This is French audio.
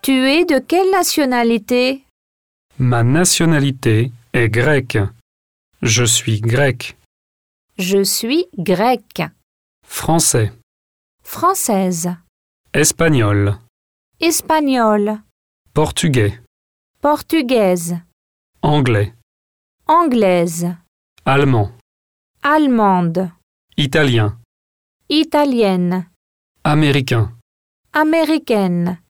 Tu es de quelle nationalité? Ma nationalité est grecque. Je suis grec. Je suis grecque. Français. Française. Espagnol. Espagnole. Portugais. Portugaise. Anglais. Anglaise. Allemand. Allemande. Italien. Italienne. Américain. Américaine.